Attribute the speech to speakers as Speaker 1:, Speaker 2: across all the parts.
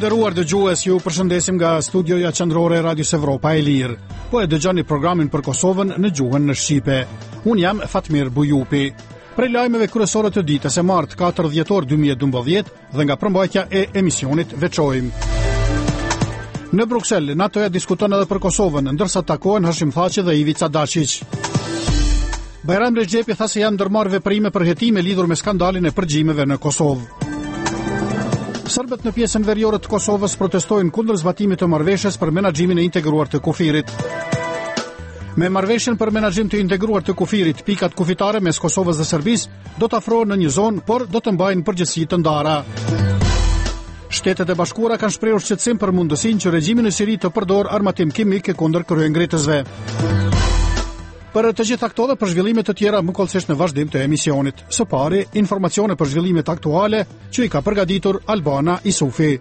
Speaker 1: nderuar dëgjues, ju përshëndesim nga studioja qendrore e Radios Evropa e Lirë. Po e dëgjoni programin për Kosovën në gjuhën në shqipe. Unë jam Fatmir Bujupi. Prej lajmeve kryesore të ditës e martë 4 dhjetor 2012 dhe nga përmbajtja e emisionit veçojmë. Në Bruksel, NATO-ja diskuton edhe për Kosovën, ndërsa takohen Hashim Thaçi dhe Ivica Dačić. Bajram Rexhepi tha se janë ndërmarrë veprime për hetime lidhur me skandalin e përgjimeve në Kosovë. Serbët në pjesën veriore të Kosovës protestojnë kundër zbatimit të marrëveshjes për menaxhimin e integruar të kufirit. Me marrëveshjen për menaxhim të integruar të kufirit, pikat kufitare mes Kosovës dhe Serbisë do të afrohen në një zonë, por do të mbajnë përgjegjësi të ndara. Shtetet e Bashkuara kanë shprehur shqetësim për mundësinë që regjimi në Siri të përdorë armatim kimik kundër kryengritësve. Për të gjitha këto dhe për zhvillimet të tjera më kollësisht në vazhdim të emisionit. Së pari, informacione për zhvillimet aktuale që i ka përgatitur Albana Isufi.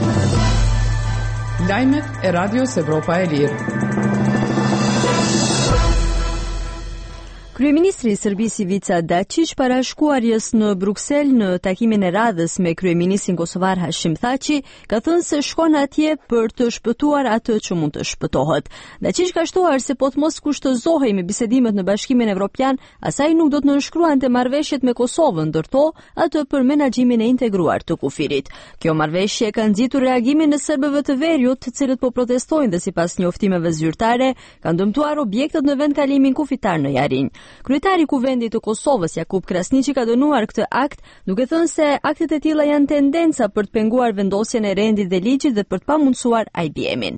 Speaker 2: Lajmet e Radios Evropa e Lirë.
Speaker 3: Kryeministri i Serbisë Ivica Dačić parashkuarjes në Bruksel në takimin e radhës me kryeministrin kosovar Hashim Thaçi, ka thënë se shkon atje për të shpëtuar atë që mund të shpëtohet. Dačić ka shtuar se po të mos kushtëzohej me bisedimet në Bashkimin Evropian, asaj nuk do të nënshkruante marrëveshjet me Kosovën, ndërto atë për menaxhimin e integruar të kufirit. Kjo marrëveshje ka nxitur reagimin e serbëve të veriut, të cilët po protestojnë dhe sipas njoftimeve zyrtare kanë dëmtuar objektet në vendkalimin kufitar në Jarinj. Kryetari i Kuvendit të Kosovës Jakub Krasniqi ka dënuar këtë akt, duke thënë se aktet e tilla janë tendenca për të penguar vendosjen e rendit dhe ligjit dhe për të pamundsuar IBM-in.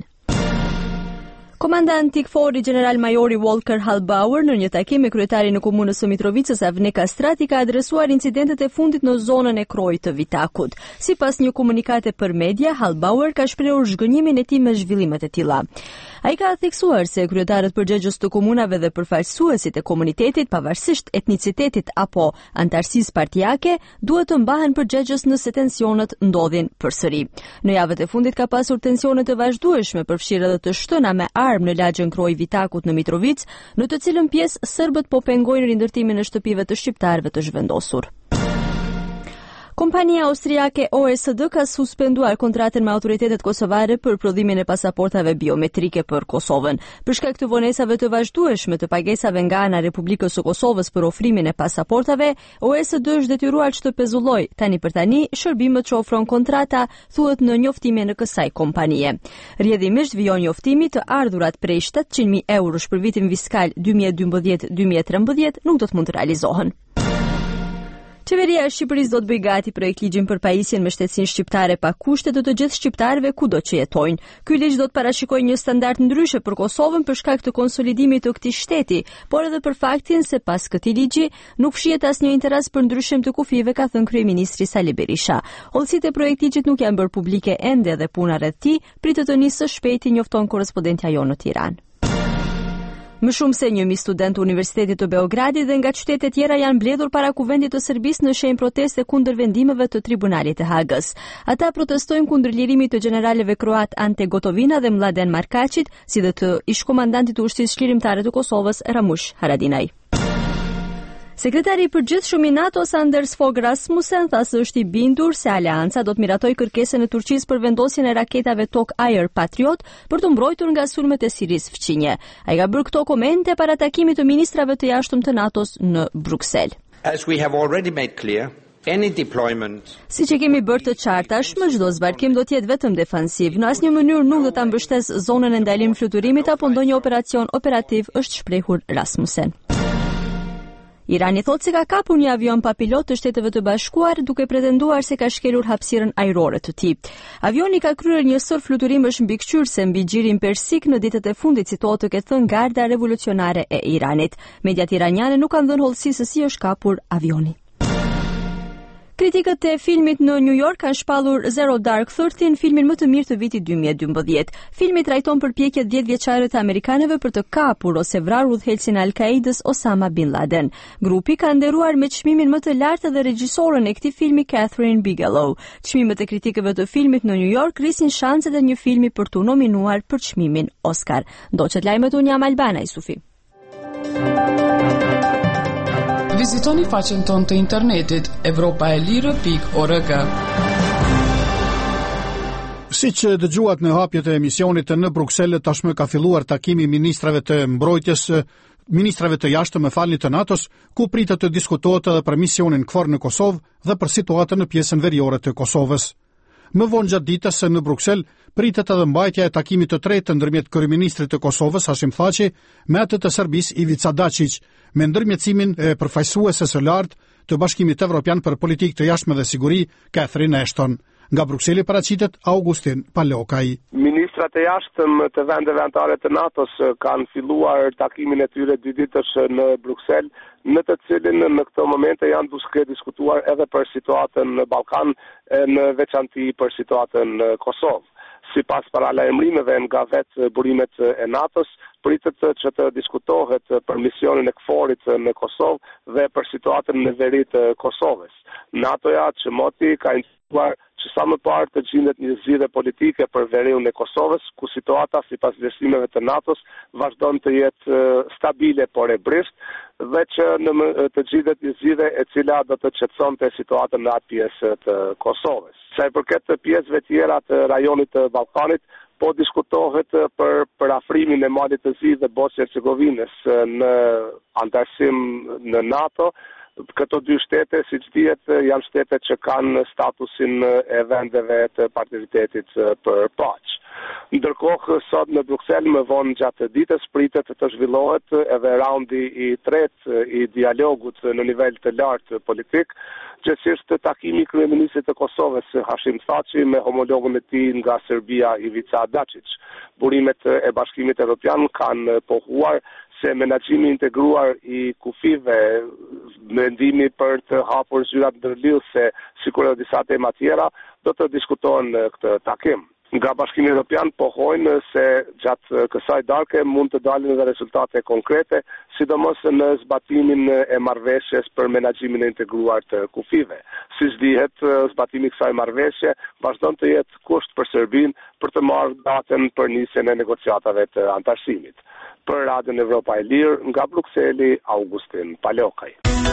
Speaker 3: Komandanti Tikfori General Majori Walker Hallbauer në një takim me kryetarin e komunës së Mitrovicës Avne Kastrati ka adresuar incidentet e fundit në zonën e Krojit të Vitakut. Sipas një komunikate për media, Hallbauer ka shprehur zhgënjimin e tij me zhvillimet e tilla. Ai ka theksuar se kryetarët përgjegjës të komunave dhe përfaqësuesit e komunitetit, pavarësisht etnicitetit apo antarësisë partijake, duhet të mbahen përgjegjës nëse tensionet ndodhin përsëri. Në javët e fundit ka pasur tensione të vazhdueshme, përfshirë edhe të shtëna me armë në lagjën Kroj Vitakut në Mitrovic, në të cilën pjesë serbët po pengojnë rindërtimin e shtëpive të shqiptarëve të zhvendosur. Kompania austriake OSD ka suspenduar kontratën me autoritetet kosovare për prodhimin e pasaportave biometrike për Kosovën. Për shkak të vonesave të vazhdueshme të pagesave nga ana e Republikës së Kosovës për ofrimin e pasaportave, OSD është detyruar që të pezullojë tani për tani shërbimet që ofron kontrata, thuhet në njoftimin e kësaj kompanie. Rrjedhimisht vijon njoftimi të ardhurat prej 700.000 eurosh për vitin fiskal 2012-2013 nuk do të mund të realizohen. Qeveria e Shqipërisë do të bëjë gati projekt ligjin për pajisjen me shtetësinë shqiptare pa kushte të gjithë shqiptarëve kudo që jetojnë. Ky ligj do të parashikojë një standard ndryshe për Kosovën për shkak të konsolidimit të këtij shteti, por edhe për faktin se pas këtij ligji nuk fshihet asnjë interes për ndryshim të kufive, ka thënë kryeministri Sali Berisha. Hollësitë e projektit nuk janë bërë publike ende dhe puna rreth tij pritet të nisë së shpejti, njofton korrespondentja jonë në Tiranë. Më shumë se 1.000 studentë të Universitetit të Beogradit dhe nga qytete tjera janë mbledhur para Kuvendit të Serbisë në shenjë proteste kundër vendimeve të Tribunalit të Hagës. Ata protestojnë kundër lirimit të generaleve kroat Ante Gotovina dhe Mladen Markaçit, si dhe të ish-komandantit të ushtrisë çlirimtare të Kosovës Ramush Haradinaj. Sekretari i përgjithshëm i NATO Anders Fogh Rasmussen tha se është i bindur se aleanca do të miratojë kërkesën e Turqisë për vendosjen e raketave Tok-Air Patriot për të mbrojtur nga sulmet e Sirisë fqinje. Ai ka bërë këto komente para takimit të ministrave të jashtëm të NATO-s në Bruksel.
Speaker 4: As we have already made clear, any deployment...
Speaker 3: Si që kemi bërë të qartë tashmë, çdo zbarkim do të jetë vetëm defansiv. Në asnjë mënyrë nuk do ta mbështes zonën e ndalim fluturimit apo ndonjë operacion operativ, është shprehur Rasmussen. Irani thotë se ka kapur një avion pa pilot të Shteteve të Bashkuara duke pretenduar se ka shkelur hapësirën ajrore të tij. Avioni ka kryer një sër fluturimësh mbikëqyrse mbi gjirin persik në ditët e fundit, citohet të ketë thënë Garda Revolucionare e Iranit. Mediat iraniane nuk kanë dhënë hollësi se si është kapur avioni. Kritikët e filmit në New York kanë shpallur Zero Dark 13, filmin më të mirë të vitit 2012. Filmi trajton përpjekjet 10 vjeçare të amerikanëve për të kapur ose vrarë udhëheqësin e Al-Qaidës Osama bin Laden. Grupi ka nderuar me çmimin më të lartë dhe regjisorën e këtij filmi Catherine Bigelow. Çmimet e kritikëve të filmit në New York rrisin shanset e një filmi për tu nominuar për çmimin Oscar. Ndoqet lajmet, unë jam Albana Isufi.
Speaker 2: Vizitoni faqen tonë të internetit evropaelire.org.
Speaker 1: Siç dëgjuat në hapjet e emisionit në Bruksel, tashmë ka filluar takimi ministrave të mbrojtjes, ministrave të jashtëm të NATO-s, ku pritet të diskutohet edhe për misionin KFOR në Kosovë dhe për situatën në pjesën veriore të Kosovës. Më vonë gjatë ditës në Bruksel pritet edhe mbajtja e takimit të tretë ndërmjet kryeministrit të Kosovës Hashim Thaçi me atë të Serbisë Ivica Dačić, me ndërmjetësimin e përfaqësueses së lartë të Bashkimit Evropian për Politikë të Jashtme dhe Siguri, Catherine Ashton. Nga Brukseli paraqitet Augustin Palokaj.
Speaker 5: Ministrat e jashtëm të vendeve anëtare të NATO-s kanë filluar takimin e tyre 2 ditësh në Bruksel, në të cilin në këto momente janë duke diskutuar edhe për situatën në Ballkan, në veçanti për situatën në Kosovë. Sipas paralajmërimeve nga vetë burimet e NATO-s, pritet që të diskutohet për misionin e KFOR-it në Kosovë dhe për situatën në veri të Kosovës. NATO-ja çmoti ka instruar që sa më parë të gjendet një zgjidhje politike për veriun e Kosovës, ku situata sipas vlerësimeve të NATO-s vazhdon të jetë stabile por e brisht, dhe që të gjendet një zgjidhje e cila do të qetësonte situatën në atë pjesë të Kosovës. Sa i përket të pjesëve tjera të rajonit të Ballkanit, po diskutohet për afrimin e Malit të Zi dhe Bosnjë-Hercegovinës në antarësim në NATO. Këto 2 shtete, siç dihet, janë shtete që kanë statusin e vendeve të partneritetit për paqë. Ndërkohë, sot në Bruksel, më vonë gjatë ditës, pritet të zhvillohet edhe raundi i tretë i dialogut në nivel të lartë politik, gjithsesi takimi i kryeministrit të Kosovës Hashim Thaçi me homologun e tij nga Serbia Ivica Dačić. Burimet e Bashkimit Evropian kanë pohuar se menaxhimi integruar i kufive, mendimi për të hapur zyrat ndërlidhëse, sikur edhe disa tema tjera, do të diskutohen në këtë takim. Nga Bashkimi Evropian pohojnë se gjatë kësaj darke mund të dalin edhe rezultate konkrete, sidomos në zbatimin e marrëveshjes për menaxhimin e integruar të kufive. Siç dihet, zbatimi i kësaj marrëveshje vazhdon të jetë kusht për Serbinë për të marrë datën për nisjen e negociatave të antarësimit. Për Radion Evropa e Lirë, nga Brukseli, Augustin Palokaj.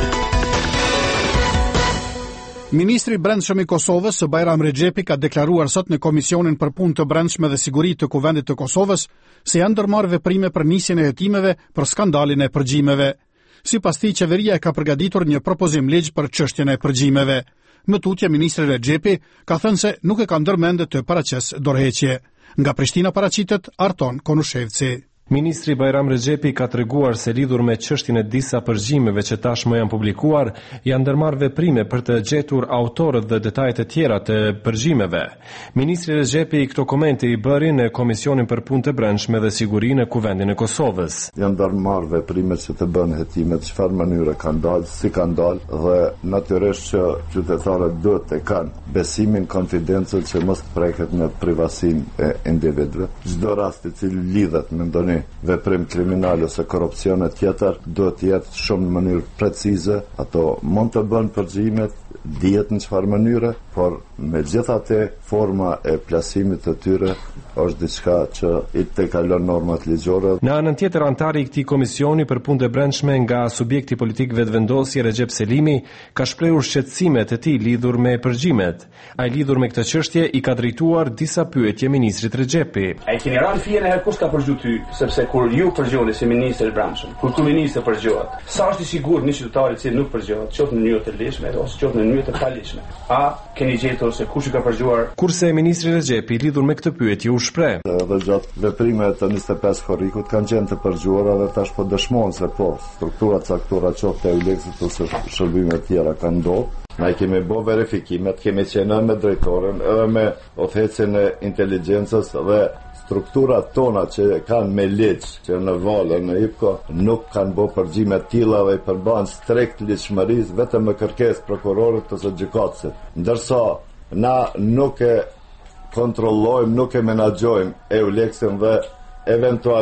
Speaker 1: Ministri i Brendshëm i Kosovës, Bajram Rexhepi, ka deklaruar sot në Komisionin për Punë të Brendshme dhe Siguri të Kuvendit të Kosovës se janë ndërmarrë veprime për nisjen e hetimeve për skandalin e përgjimeve. Sipas tij, qeveria e ka përgatitur një propozim ligj për çështjen e përgjimeve. Më tutje, ministri Rexhepi ka thënë se nuk e ka ndërmend të paraqes dorëheqje. Nga Prishtina paraqitet Arton Konushevci.
Speaker 6: Ministri Bajram Rexhepi ka treguar se lidhur me çështjen e disa përgjimeve që tashmë janë publikuar, janë ndërmarrë veprime për të gjetur autorët dhe detajet e tjera të përgjimeve. Ministri Rexhepi këto komente i bëri në Komisionin për Punë të Brendshme dhe Siguri në Kuvendin e Kosovës.
Speaker 7: Janë ndërmarrë veprime që të bën hetimet, çfarë mënyre kanë dalë, si kanë dalë dhe natyrisht që qytetarët duhet të kanë besimin, konfidencën që mos të preket në privasinë e individëve. Çdo rast i cili lidhet me ndonjë veprim kriminal ose korrupsione tjetër duhet të jetë shumë në mënyrë precize. Ato mund të bën përgjimet, dihet në çfarë mënyre, por megjithatë forma e plasimit të tyre është diçka që i tejkalon normat ligjore.
Speaker 6: Në anën tjetër, antari i këtij komisioni për punë të brendshme nga subjekti politik vetëvendosje Recep Selimi ka shprehur shqetësimet e tij lidhur me përgjimet. Ai lidhur me këtë çështje i ka drejtuar disa pyetje ministrit Rexhepi.
Speaker 8: Ai keni rënë fije në herë kush ka përgjigju ty, sepse kur ju përgjigjoni si ministër i brendshëm, kur kryeministri përgjigjet, sa është i sigurt një qytetar i cili nuk përgjigjet, qoftë në mënyrë të lehtëshme ose qoftë në mënyrë të palehtëshme? A keni gjetur se kush i ka përgjigjuar?
Speaker 6: Kurse ministri Rexhepi lidhur me këtë pyetje u shpreh.
Speaker 7: Dhe gjatë veprimet të 25 korrikut kanë qenë të përgjigjuara dhe tash po dëshmojnë se po strukturat caktuara qoftë e Euleksit ose shërbime të tjera kanë ndodhur. Ne kemi bërë verifikimet, kemi qenë me drejtorin, edhe me udhëhecin e inteligjencës dhe strukturat tona që kanë me ligj, që në valë, në IPCO, nuk kanë bërë përgjime të tilla dhe i përban strikt ligjshmërisë vetëm me kërkesë prokurorit ose gjykatësit. Ndërsa na nuk e kontrollojmë, nuk e menaxhojmë Euleksin dhe eventualisht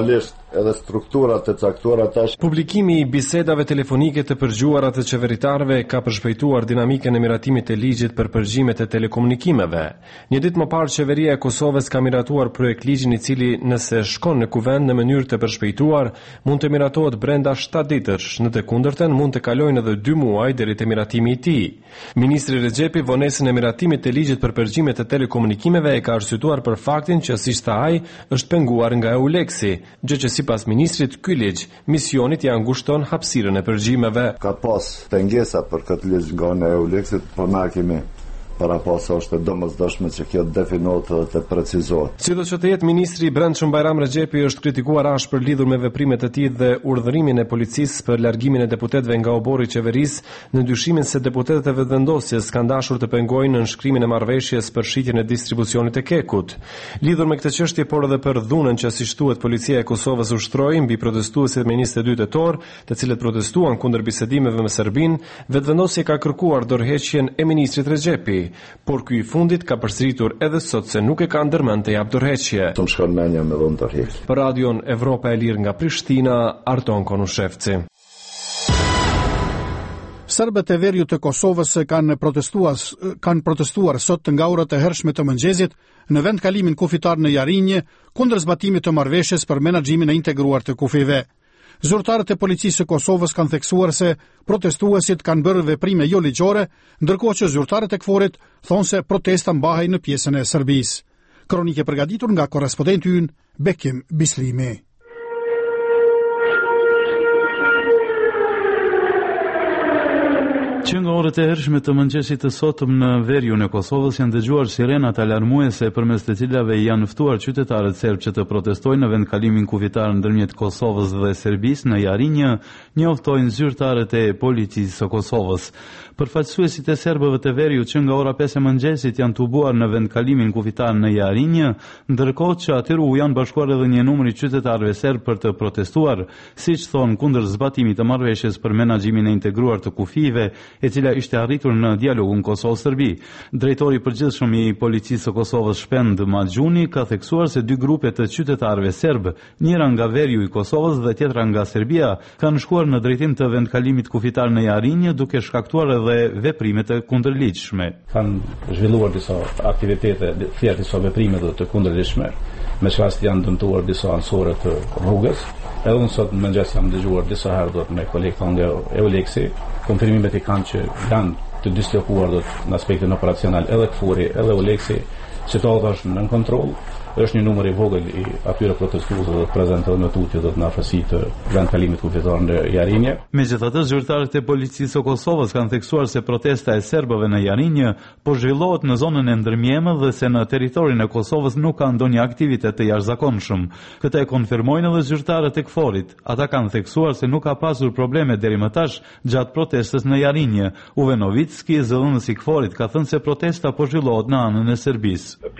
Speaker 7: edhe strukturat e caktuara tash.
Speaker 6: Publikimi i bisedave telefonike të përgjuara të qeveritarëve ka përshpejtuar dinamikën e miratimit të ligjit për përgjimet e telekomunikimeve. Një ditë më parë qeveria e Kosovës ka miratuar projekt ligjin i cili nëse shkon në kuvend në mënyrë të përshpejtuar mund të miratohet brenda 7 ditësh, në të kundërtën mund të kalojnë edhe 2 muaj deri te miratimi i tij. Ministri Rexhepi vonesën e miratimit të ligjit për përgjimet e telekomunikimeve e ka arsyetuar për faktin që siç tha ai është penguar nga EULEX-i, gjë që sipas ministrit ky ligj misionit ja ngushton hapësirën e përgjimeve.
Speaker 7: Ka pas pengesa për këtë ligj nga EULEX-it, por na kemi para pasë është domosdoshme që kjo definohet dhe të precizohet.
Speaker 6: Sidoqë të jetë ministri i Brendshëm Bajram Rexhepi është kritikuar ashpër lidhur me veprimet e tij dhe urdhërimin e policisë për largimin e deputetëve nga obori i qeverisë në dyshimin se deputetët e vetëvendosjes kanë dashur të pengojnë në nënshkrimin e marrëveshjes për shitjen e distribucionit të kekut. Lidhur me këtë çështje, por edhe për dhunën që si thuhet policia e Kosovës ushtroi mbi protestuesit me 22 tetor, të cilët protestuan kundër bisedimeve me Serbinë, vetëvendosja ka kërkuar dorëheqjen e ministrit Rexhepi. Por ky i fundit ka përsëritur edhe sot se nuk e ka ndërmend të jap dorëheqje.
Speaker 7: Të më shkon menja me dhënë dorëheqje.
Speaker 6: Për radion Evropa e Lirë nga Prishtina, Arton Konushevci.
Speaker 1: Serbët e veriut të Kosovës kanë protestuar sot nga orët e hershme të mëngjesit në vendkalimin kufitar në Jarinje kundër zbatimit të marrëveshjes për menaxhimin e integruar të kufive. Zyrtarët e policisë së Kosovës kanë theksuar se protestuesit kanë bërë veprime jo ligjore, ndërkohë që zyrtarët e KFOR-it thonë se protesta mbahej në pjesën e Serbisë. Kronikë e përgatitur nga korrespondenti ynë Bekim Bislimi.
Speaker 9: Që nga orët e hershme të mëngjesit të sotëm në veriun e Kosovës janë dëgjuar sirenat alarmuese përmes të cilave janë ftuar qytetarët serb që të protestojnë në vendkalimin kufitar ndërmjet Kosovës dhe Serbisë në Jarinje, njoftojnë zyrtarët e policisë së Kosovës. Përfaqësuesit e serbëve të veriut që nga ora 5 e mëngjesit janë tubuar në vendkalimin kufitar në Jarinje, ndërkohë që atyru u janë bashkuar edhe një numër i qytetarëve serb për të protestuar, siç thonë kundër zbatimit të marrëveshjes për menaxhimin e integruar të kufive, e cila ishte arritur në dialogun Kosovë-Serbi. Drejtori i përgjithshëm i policisë së Kosovës Shpend Maxhuni ka theksuar se 2 grupe të qytetarëve serb, njëra nga veriu i Kosovës dhe tjetra nga Serbia, kanë shkuar në drejtim të vendkalimit kufitar në Jarinje duke shkaktuar edhe veprime të kundërligjshme.
Speaker 8: Kanë zhvilluar disa aktivitete, thjesht disa veprime të kundërligjshme. Me çfarë janë dëmtuar disa anësorë të rrugës. Edhe unë sot në mëngjes jam dëgjuar disa herë me kolegë nga EULEX-i, konfirmimet i kanë që janë të dislokuar në aspektin operacional edhe KFOR-i, edhe EULEX-i, situata është nën kontroll. Është një numër i vogël i atyre protestuesve të prezente në tutje në afërsi të vendkalimit kufitar në Jarinje.
Speaker 9: Megjithatë, zyrtarët e policisë së Kosovës kanë theksuar se protesta e serbëve në Jarinje po zhvillohet në zonën e ndërmjemë dhe se në territorin e Kosovës nuk ka ndonjë aktivitet të jashtëzakonshëm. Këtë e konfirmojnë edhe zyrtarët e KFOR-it. Ata kanë theksuar se nuk ka pasur probleme deri më tash gjatë protestës në Jarinje. Uve Novicki, zëdhënësi i KFOR-it, ka thënë se protesta po zhvillohet në anën e Serbisë.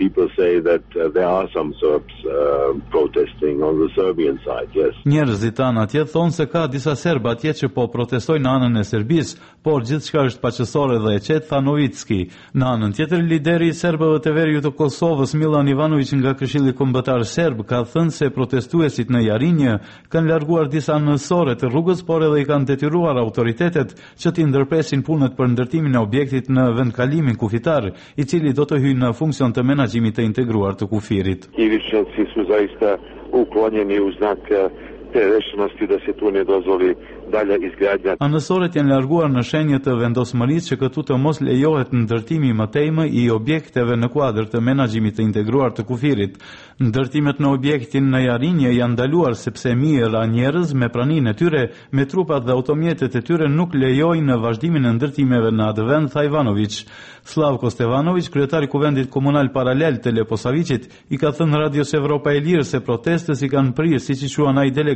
Speaker 10: Some Serbs protesting on the Serbian side, yes.
Speaker 9: Njerëzit tanë atje thonë se ka disa serbë atje që po protestojnë në anën e Serbisë, por gjithçka është paqësore dhe e qetë, tha Novicki. Në anën tjetër, lideri i serbëve të veriut të Kosovës, Milan Ivanović nga Këshilli Kombëtar Serb, ka thënë se protestuesit në Jarinje kanë larguar disa anësore të rrugës, por edhe i kanë detyruar autoritetet që t'i ndërpresin punët për ndërtimin e objektit në vendkalimin kufitar, i cili do të hyjë në funksion të menaxhimit të integruar të kufirit.
Speaker 10: Krivičnici su zaista uklonjeni u znak te rešenosti da se tu ne dozvoli dalja izgradnja.
Speaker 9: Anësorët janë larguar në shenjë të vendosmërisë që këtu të mos lejohet ndërtimi më tejmë i objekteve në kuadër të menaxhimit të integruar të kufirit. Ndërtimet në objektin në Jarinje janë ndaluar sepse mijëra njerëz me praninë e tyre, me trupat dhe automjetet e tyre nuk lejojnë vazhdimin e ndërtimeve në atë vend, tha Ivanović. Slavko Stevanović, kryetari i Kuvendit Komunal Paralel të Leposavićit, i ka thënë Radios Evropa e Lirë se protestës i kanë prirë, siç i quan ai delegatë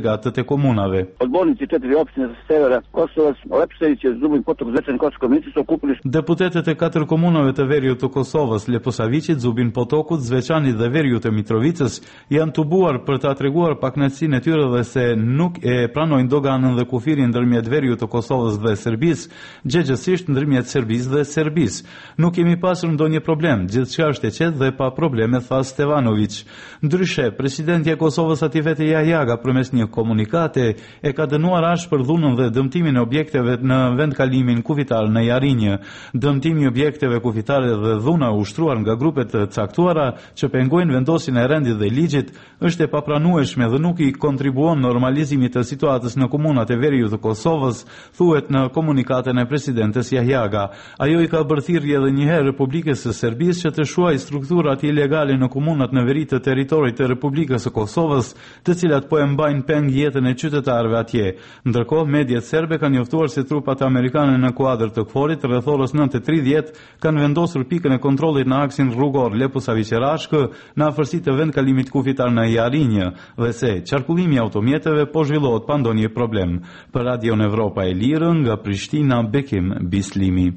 Speaker 9: delegatët e komunave.
Speaker 11: Odbornici 4 opštine sa severa Kosovës, Lepserić, Zubin, Potok, Zvečan, Kosovska Mitrovica okupili.
Speaker 9: Deputetët e 4 komunave të veriut të Kosovës, Leposaviqit, Zubin Potokut, Zveçanit dhe veriut e Mitrovicës janë tubuar për ta treguar pakënaqësinë e tyre dhe se nuk e pranojnë doganën dhe kufirin ndërmjet veriut të Kosovës dhe Serbisë, gjëgjësisht ndërmjet Serbisë dhe Serbisë. Nuk kemi pasur ndonjë problem, gjithçka është e qetë dhe pa probleme, tha Stevanović. Ndryshe, presidenti i Kosovës Atifete Jahjaga përmes një komunikate e ka dënuar ashtë për dhunën dhe dëmtimin e objekteve në vendkalimin kufitar në Jarinjë. Dëmtimi i objekteve kufitare dhe dhuna ushtruar nga grupet të caktuara që pengojnë vendosjen e rendit dhe ligjit është e papranueshme dhe nuk i kontribuon normalizimit të situatës në komunat e veriut të Kosovës, thuhet në komunikatën e presidentes Jahjaga. Ajo i ka bërthirrje edhe një herë Republikës së Serbisë që të shuaj strukturat ilegale në komunat në veri të territorit të Republikës së Kosovës, të cilat po e mbajnë peng jetën e qytetarëve atje. Ndërkohë, mediat serbe kanë njoftuar se trupat amerikane në kuadër të KFOR-it rreth orës 9:30 kanë vendosur pikën e kontrollit në aksin rrugor Leposavić-Rashkë në afërsi të vendkalimit kufitar në Jarinjë dhe se qarkullimi i automjeteve po zhvillohet pa ndonjë problem. Për Radion Evropa e Lirë nga Prishtina, Bekim Bislimi.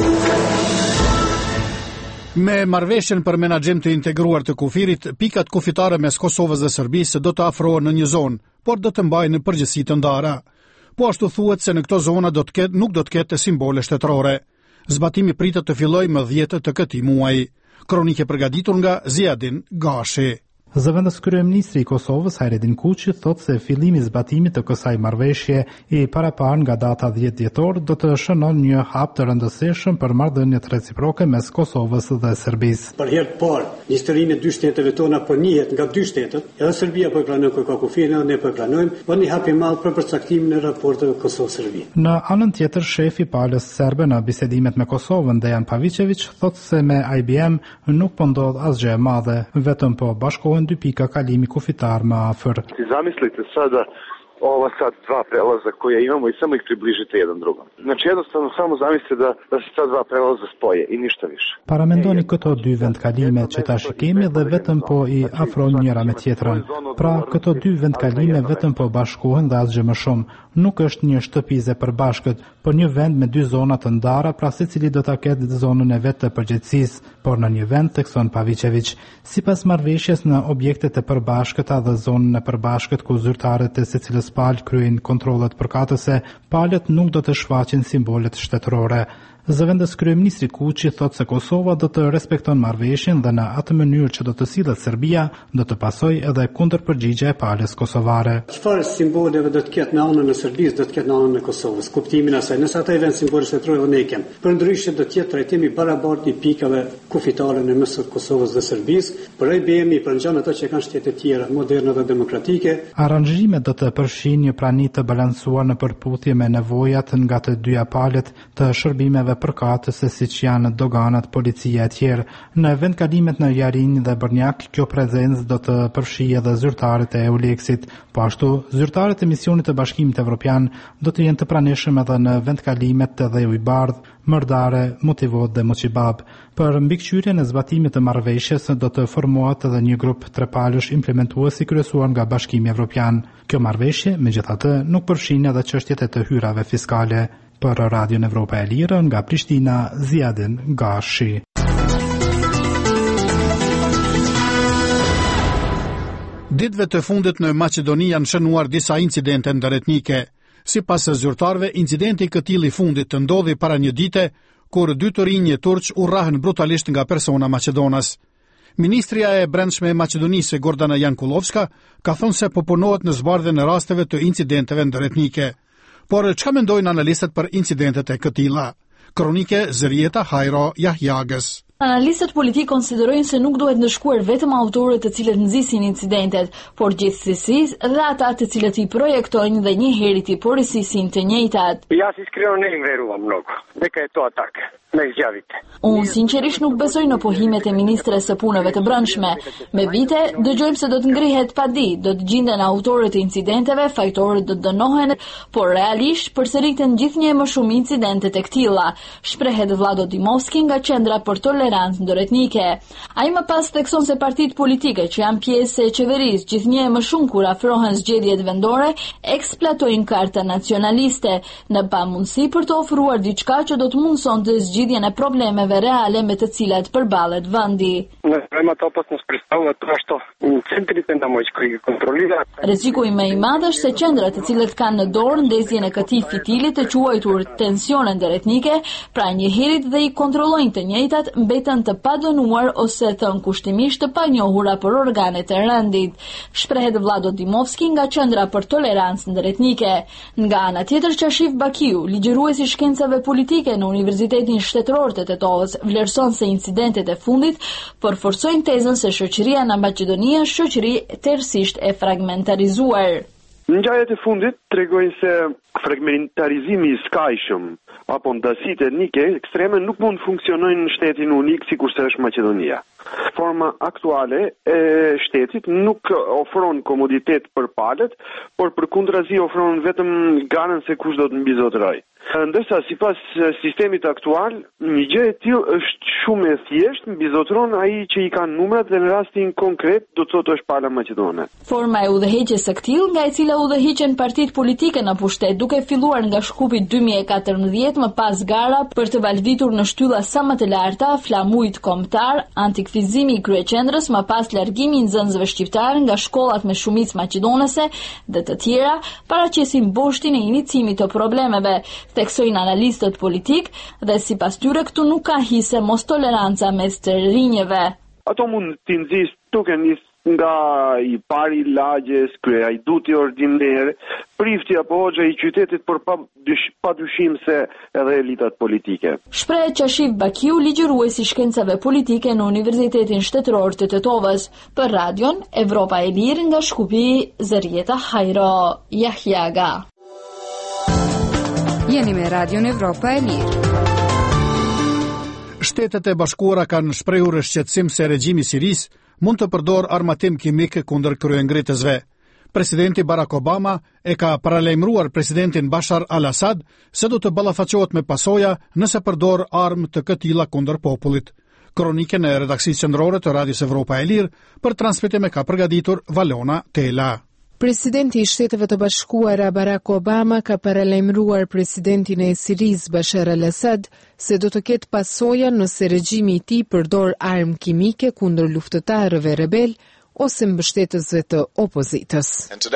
Speaker 1: Me marrëveshjen për menaxhim të integruar të kufirit, pikat kufitare mes Kosovës dhe Serbisë do të afrohen në një zonë, por do të mbajnë në përgjithësi të ndara. Po ashtu thuhet se në këto zona nuk do të ketë simbole shtetërore. Zbatimi pritet të fillojë më 10 të këtij muaji. Kronike përgatitur nga Ziadin Gashi.
Speaker 12: Zëvendës kryeministri i Kosovës Hajredin Kuqi thotë se fillimi i zbatimit të kësaj marrëveshje i paraparë nga data 10 dhjetor do të shënon një hap të rëndësishëm për marrëdhëniet reciproke mes Kosovës dhe Serbisë.
Speaker 13: Për herë të parë, historinë e dy shteteve tona po njihet nga dy shtetet, edhe Serbia po e pranon kur ka kufirin, edhe ne po e pranojmë, po një hap i madh për përcaktimin e raporteve Kosovë-Serbi.
Speaker 12: Në anën tjetër, shefi palës serbe në bisedimet me Kosovën, Dejan Pavićević, thotë se me IBM nuk po ndodh asgjë e madhe, vetëm po bashkohen dy pika kalimi kufitar më afër.
Speaker 10: Zamislite sada ova sad dva prelaza koja imamo i samo ih približite jedan drugom. Znači jednostavno samo zamislite da se ta dva prelaza spoje i ništa više.
Speaker 12: Paramendoni këto dy vendkalime që tash kemi dhe vetëm po i afrojnë njëra me tjetrën. Pra këto dy vendkalime vetëm po bashkohen dhe asgjë më shumë. Nuk është një shtëpiz e përbashkët, por një vend me dy zona të ndara, pra secili do ta ketë zonën e vet të përgjegjësisë, por në një vend, thekson Pavićević. Sipas marrëveshjes në objektet e përbashkëta dhe zonën e përbashkët ku zyrtarët e secilës palë kryejnë kontrollet përkatëse, palët nuk do të shfaqin simbolet shtetërore. Zëvendës kryeministri Kuqi thotë se Kosova do të respekton marrëveshjen dhe në atë mënyrë që do të sillet Serbia, do të pasojë edhe kundërpërgjigje e palës kosovare.
Speaker 13: Çfarë simboleve do të ketë në anën e Serbisë, do të ketë në anën e Kosovës, kuptimin e asaj. Nëse ata i vënë simbole shtetërore ne kem. Përndryshe do të jetë trajtimi barabartë i pikave kufitare në mes Kosovës dhe Serbisë, por ai bëhemi për ngjan ato që kanë shtete tjera moderne dhe demokratike.
Speaker 12: Aranxhimet do të përfshinë një prani të balancuar në përputhje me nevojat nga të dyja palët të shërbimeve përkatëse siç janë doganat, policia e tjerë. Në vendkalimet në Jarinjë dhe Brnjak, kjo prezencë do të përfshijë edhe zyrtarët e EULEX-it, po ashtu zyrtarët e misionit të Bashkimit Evropian do të jenë të pranishëm edhe në vendkalimet të Dheu i Bardh, Mërdare, Motivot dhe Moçibab. Për mbikëqyrjen e zbatimit të marrëveshjes do të formohet edhe një grup trepalësh implementues i kryesuar nga Bashkimi Evropian. Kjo marrëveshje, megjithatë, nuk përfshin edhe çështjet e të hyrave fiskale. Për Radion Evropa e Lirë nga Prishtina, Ziadin Gashi.
Speaker 1: Ditëve të fundit në Maqedoni janë shënuar disa incidente ndërretnike. Sipas zyrtarëve, incidenti i këtij i fundit të ndodhi para një dite, kur dy të rinj turq u rrahën brutalisht nga persona maqedonas. Ministria e Brendshme e Maqedonisë, Gordana Jankulovska, ka thënë se po punohet në zbardhjen e rasteve të incidenteve ndërretnike. Por çka mendojnë analistët për incidentet e këtilla? Kronike Zërieta Hajro Jahjagës.
Speaker 14: Analistët politik konsiderojnë se nuk duhet ndëshkuar vetëm autorët të cilët nxisin incidentet, por gjithsesi dhe ata të cilët i projektojnë dhe një herë i porisisin të njëjtat.
Speaker 15: Ja iskreno ne im veruvam mnogo. Neka je to atak.
Speaker 14: Unë sinqerisht nuk besoj në pohimet e ministres së punëve të brendshme. Me vite, dëgjojmë se do të ngrihet padi, do të gjenden autorët e incidenteve, fajtorët do të dënohen, por realisht përsëriten gjithnjë më shumë incidentet e këtilla, shprehet Vlado Dimovski nga Qendra për tolerancë ndërretnike. Ai më pas thekson se partitë politike që janë pjesë e qeverisë, gjithnjë më shumë kur afrohen zgjedhjet vendore, eksploatojnë karta nacionaliste në pamundësi për të ofruar diçka që do të mundsonte zgjidhjen e problemeve reale me të cilat përballet vendi. Rreziku më i madh është se qendrat të cilët kanë në dorë ndezjen e këtij fitili të quajtur tensione ndërretnike, pra njëherët dhe i kontrollojnë të njëjtat, mbeten të padënuar ose thënë kushtimisht të panjohura për organet e rendit, shprehet Vlado Dimovski nga Qendra për Tolerancë Ndërretnike. Nga ana tjetër, Qashif Bakiu, ligjëruesi shkencave politike në Universitetin Shtetëror të Tetovës, vlerëson se incidentet e fundit përforcojnë tezën se shoqëria në Maqedoni është shoqëri tërësisht e fragmentarizuar.
Speaker 10: Ngjarjet e fundit tregojnë se fragmentarizimi i skajshëm apo ndasitë etnike ekstreme nuk mund të funksionojnë në shtetin unik sikurse është Maqedonia. Forma aktuale e shtetit nuk ofron komoditet për palët, por përkundrazi ofron vetëm garën se kush do të mbizotëroj. Ndërsa sipas sistemit aktual, një gjë e tillë është shumë e thjeshtë, mbizotëron ai që i kanë numrat dhe në rastin konkret do të thotë është pala maqedone.
Speaker 14: Forma e udhëheqjes së këtill, nga e cila udhëhiqen partitë politike në pushtet, duke filluar nga Shkupi 2014, më pas gara për të valvitur në shtylla sa më të larta, flamujt kombëtar, antikfizimi i kryeqendrës, më pas largimi i nxënësve shqiptar nga shkollat me shumicë maqedonese dhe të tjera, paraqesin boshtin e inicimit të problemeve, theksojnë analistët politik dhe sipas tyre këtu nuk ka hise mos toleranca mes të rinjeve.
Speaker 10: Ato mund t'i nxjisë duke nis nga i pari lagjes, kryejduti ordiner, prifti apo hoxha i qytetit, por pa dyshim se edhe elitat politike.
Speaker 14: Shpreh Qashif Bakiu, ligjëruesi shkencave politike në Universitetin Shtetëror të Tetovës, për radion Evropa e Lirë nga Shkupi, Zërieta Hajro, Jahjaga.
Speaker 16: Jeni me radion Evropa e Lirë.
Speaker 1: Shtetet e Bashkuara kanë shprehur shqetësim se regjimi i Sirisë mund të përdor armatim kimik kundër kryengritësve. Presidenti Barack Obama e ka paralajmëruar presidentin Bashar al-Assad se do të ballafaqohet me pasoja nëse përdor armë të këtilla kundër popullit. Kronikën e redaksisë qendrore të Radios Evropa e Lirë për transmetim e ka përgatitur Valona Tela.
Speaker 17: Presidenti i Shteteve të Bashkuara Barack Obama ka paralajmëruar presidentin e Sirisë Bashar al-Assad se do të ketë pasoja nëse regjimi i tij përdor armë kimike kundër luftëtarëve rebel ose mbështetësve të opozitës.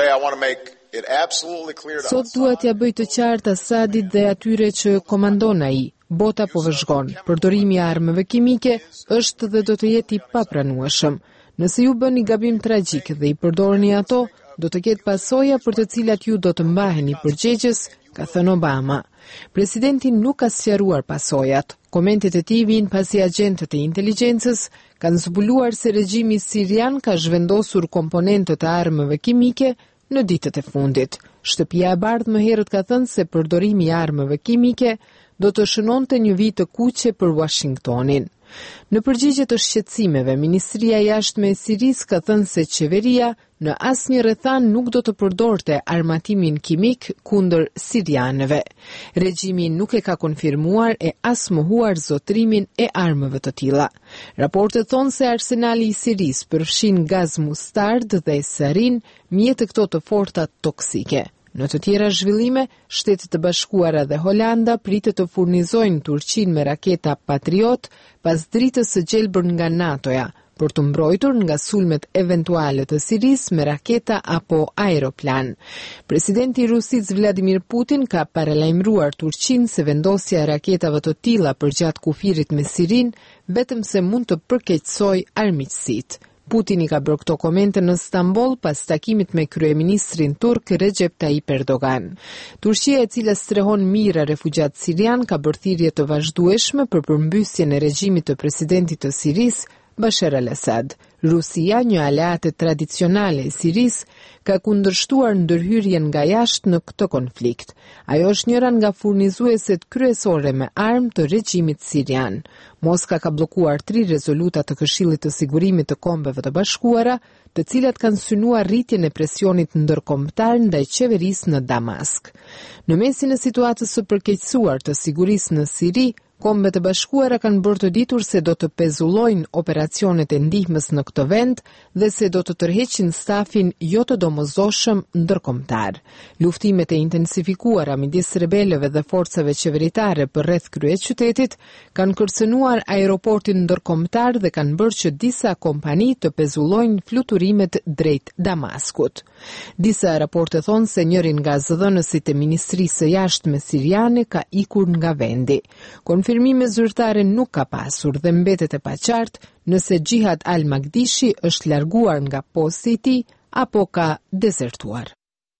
Speaker 17: Sot dua t'ja bëj të qartë Assadit dhe atyre që komandon ai. Bota po vëzhgon. Përdorimi i armëve kimike është dhe do të jetë i papranueshëm. Nëse ju bëni gabim tragjik dhe i përdorni ato, do të ketë pasoja për të cilat ju do të mbaheni përgjegjës, ka thënë Obama. Presidenti nuk ka sqaruar pasojat. Komentet e tij vijnë pasi agentët e inteligjencës kanë zbuluar se regjimi sirian ka zhvendosur komponentët e armëve kimike në ditët e fundit. Shtëpia e Bardhë më herët ka thënë se përdorimi i armëve kimike do të shënonte një vit të kuqe për Washingtonin. Në përgjigje të shqetësimeve, Ministria e Jashtme e Sirisë ka thënë se qeveria në asnjë rrethan nuk do të përdorte armatimin kimik kundër sirianëve. Regjimi nuk e ka konfirmuar e as mohuar zotrimin e armëve të tilla. Raportet thonë se arsenali i Sirisë përfshin gaz mustard dhe sarin, mjet të këto të forta toksike. Në të tjera zhvillime, Shtetet e Bashkuara dhe Holanda pritet të furnizojnë Turqinë me raketa Patriot pas dritës së gjelbër nga NATO-ja, për të mbrojtur nga sulmet eventuale të Sirisë me raketa apo aeroplan. Presidenti i Rusisë Vladimir Putin ka paralajmëruar Turqinë se vendosja e raketave të tilla përgjatë kufirit me Sirinë vetëm se mund të përkeqësojë armiqësitë. Putin i ka bërë këto komente në Stamboll pas takimit me kryeministrin turk Recep Tayyip Erdogan. Turqia, e cila strehon mijëra refugjat sirian, ka bërë thirrje të vazhdueshme për përmbysjen e regjimit të presidentit të Sirisë Bashar al-Assad. Rusia, një aleate tradicionale e Sirisë, ka kundërshtuar ndërhyrjen nga jashtë në këtë konflikt. Ajo është njëra nga furnizueset kryesore me armë të regjimit sirian. Moska ka bllokuar 3 rezoluta të Këshillit të Sigurimit të Kombeve të Bashkuara, të cilat kanë synuar rritjen e presionit ndërkombëtar ndaj qeverisë në Damask. Në mesin e situatës së përkeqësuar të sigurisë në Siri, Kombet e Bashkuara kanë bërë të ditur se do të pezullojnë operacionet e ndihmës në këtë vend dhe se do të tërheqin stafin jo të domosdoshëm ndërkombëtar. Luftimet e intensifikuara midis rebelëve dhe forcave qeveritare përreth kryeqytetit kanë kërcënuar aeroportin ndërkombëtar dhe kanë bërë që disa kompani të pezullojnë fluturimet drejt Damaskut. Disa raporte thonë se njërin nga zëdhënësit e Ministrisë së Jashtme siriane ka ikur nga vendi. Konfirmime zyrtare nuk ka pasur dhe mbetet e paqartë nëse Jihad al-Magdishi është larguar nga posti i tij apo ka dezertuar.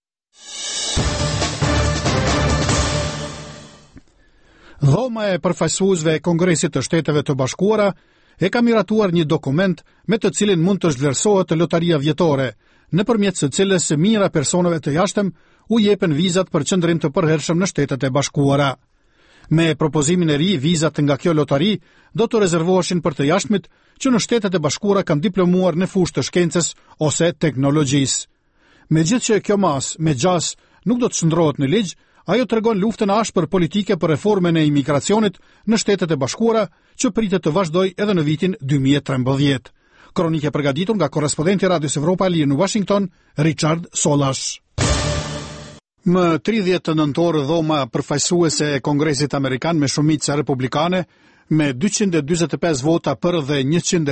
Speaker 1: Dhoma e përfaqësuesve e Kongresit të Shteteve të Bashkuara e ka miratuar një dokument me të cilin mund të zhvlerësohet lotaria vjetore, nëpërmjet së cilës mijëra personave të jashtëm u jepen vizat për qëndrim të përhershëm në Shtetet e Bashkuara. Me propozimin e ri, vizat nga kjo lotari do të rezervoheshin për të jashtmit që në Shtetet e Bashkuara kanë diplomuar në fushë të shkencës ose teknologjisë. Megjithëse kjo masë me gjas nuk do të shndrohet në ligj, ajo tregon luftën ashpër politike për reformën e imigracionit në Shtetet e Bashkuara që pritet të vazhdojë edhe në vitin 2013. Kronike përgatitur nga korrespondenti i Radios Evropa e Lirë në Washington, Richard Sollash. Më 30 nëntor dhoma përfaqësuese e Kongresit Amerikan me shumicë republikane, me 245 vota për dhe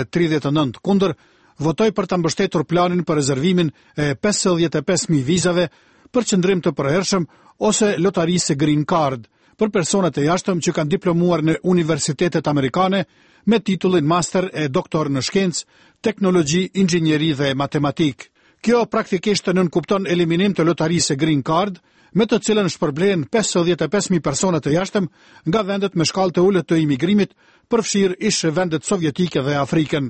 Speaker 1: 139 kundër, votoi për ta mbështetur planin për rezervimin e 55.000 vizave për qëndrim të përhershëm ose lotarisë Green Card për personat e jashtëm që kanë diplomuar në universitetet amerikane me titullin master e doktor në shkencë, teknologji, inxhinieri dhe matematik. Kjo praktikisht nënkupton eliminim të lotarisë Green Card, me të cilën shpërblehen 55.000 persona të jashtëm nga vendet me shkallë të ulët të imigrimit, përfshirë ish vendet sovjetike dhe Afrikën.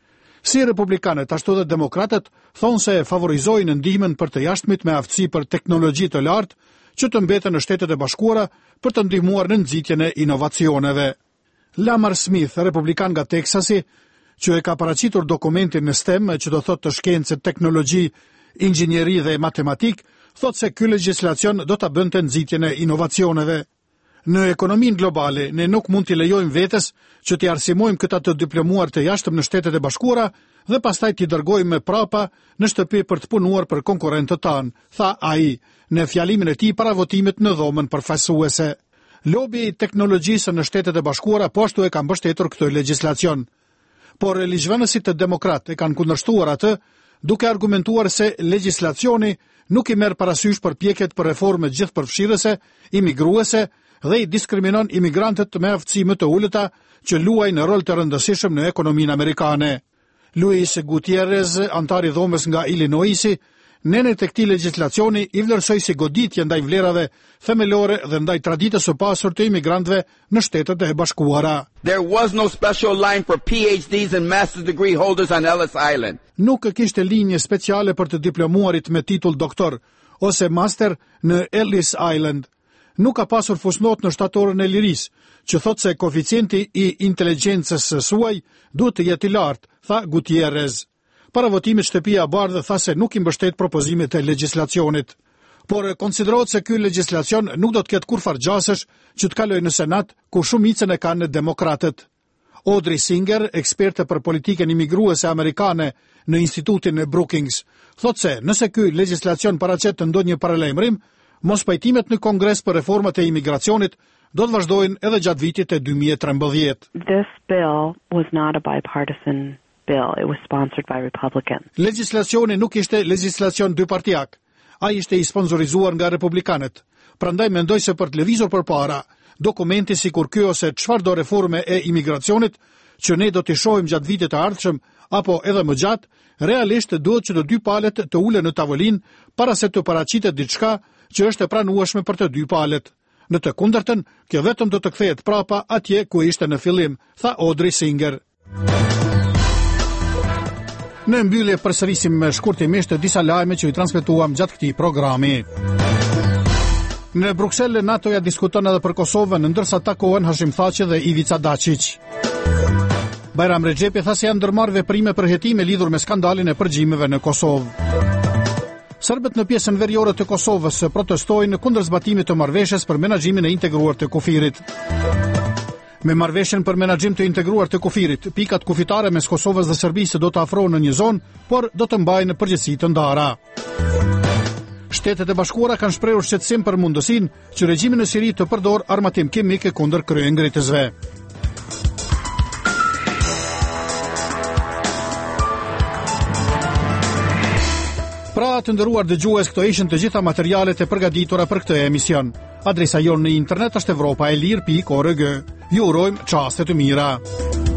Speaker 1: Si republikanët ashtu dhe demokratët thonë se favorizojnë ndihmën për të jashtmit me aftësi për teknologji të lartë që të mbeten në Shtetet e Bashkuara për të ndihmuar në nxitjen e inovacioneve. Lamar Smith, republikan nga Teksasi, që e ka paraqitur dokumentin në STEM, që do thotë të shkencë, teknologji, inxhinieri dhe matematik, thotë se ky legjislacion do ta bënte nxitjen e inovacioneve. Në ekonominë globale, ne nuk mund t'i lejojmë vetes që t'i arsimojmë këta të diplomuar të jashtëm në Shtetet e Bashkuara dhe pastaj t'i dërgojmë prapa në shtëpi për të punuar për konkurrentët tanë, tha ai, në fjalimin e tij para votimit në dhomën përfaqësuese. Lobi i teknologjisë në Shtetet e Bashkuara po ashtu e ka mbështetur këtë legjislacion. Por ligjvënësit të demokratë e kanë kundërshtuar atë, duke argumentuar se legjislacioni nuk i merr parasysh përpjekjet për reforme gjithëpërfshirëse, imigruese dhe i diskriminon imigrantët me aftësi më të ulëta që luajnë rol të rëndësishëm në ekonominë amerikane. Luis Gutierrez, antar i dhomës nga Illinoisi, nenet e këtij legjislacioni i vlerësoi si goditje ndaj vlerave themelore dhe ndaj traditës së pasur të imigrantëve në Shtetet e Bashkuara.
Speaker 18: There was no special line for PhDs and master's degree holders on Ellis Island.
Speaker 1: Nuk kishte linje speciale për të diplomuarit me titull doktor ose master në Ellis Island. Nuk ka pasur fusnot në shtatorën e lirisë, që thot se koeficienti i inteligjencës suaj duhet të jetë i lartë, tha Gutierrez. Para votimit Shtëpia e Bardhë tha se nuk i mbështet propozimet e legjislacionit. Por konsiderohet se ky legjislacion nuk do të ketë kurrë gjasësh që të kalojë në Senat, ku shumicën e kanë demokratët. Audrey Singer, eksperte për politikën imigruese amerikane në Institutin e Brookings, thot se nëse ky legjislacion paraqet ndonjë paralajmërim, mos pajtimet në Kongres për reformat e imigracionit do të vazhdojnë edhe gjatë vitit e 2013.
Speaker 19: This bill was not a bipartisan bill. It was sponsored by Republicans.
Speaker 1: Legjislacioni nuk ishte legjislacion dypartiak. Ai ishte i sponsorizuar nga republikanët. Prandaj mendoj se për të lëvizur përpara dokumenti sikur ky ose çfarëdo reforme e imigracionit që ne do t'i shohim gjatë vitit të ardhshëm apo edhe më gjatë, realisht duhet që të dy palët të ulen në tavolinë para se të paraqitet diçka që është e pranueshme për të dy palët. Në të kundërtën, kjo vetëm do të kthehet prapa atje ku ishte në fillim, tha Audrey Singer. Në mbyllje përsërisim me shkurtimisht disa lajme që i transmetuam gjatë këtij programi. Në Bruksel, NATO-ja diskuton edhe për Kosovën, ndërsa takohen Hashim Thaçi dhe Ivica Dačić. Bajram Rexhepi tha se janë ndërmarrë veprime përhetime lidhur me skandalin e përgjimeve në Kosovë. Serbët në pjesën veriore të Kosovës protestojnë kundër zbatimit të marrëveshjes për menaxhimin e integruar të kufirit. Me marrëveshjen për menaxhim të integruar të kufirit, pikat kufitare mes Kosovës dhe Serbisë do të afrohen në një zonë, por do të mbajnë përgjegjësi të ndara. Shtetet e Bashkuara kanë shprehur shqetësim për mundësinë që regjimi në Siri të përdor armatim kimik kundër kryengritësve. Pra të nderuar dëgjues, këto ishin të gjitha materialet e përgatitura për këtë emision. Adresa jonë në internet është evropaelir.org. Ju urojmë çaste të mira.